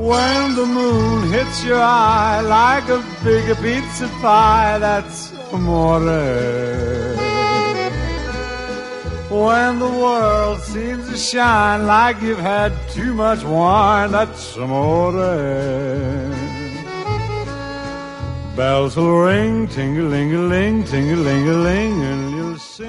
When the moon hits your eye like a big pizza pie, that's amore. When the world seems to shine like you've had too much wine, that's amore. Bells will ring, ting-a-ling-a-ling, ting-a-ling-a-ling, and you'll sing.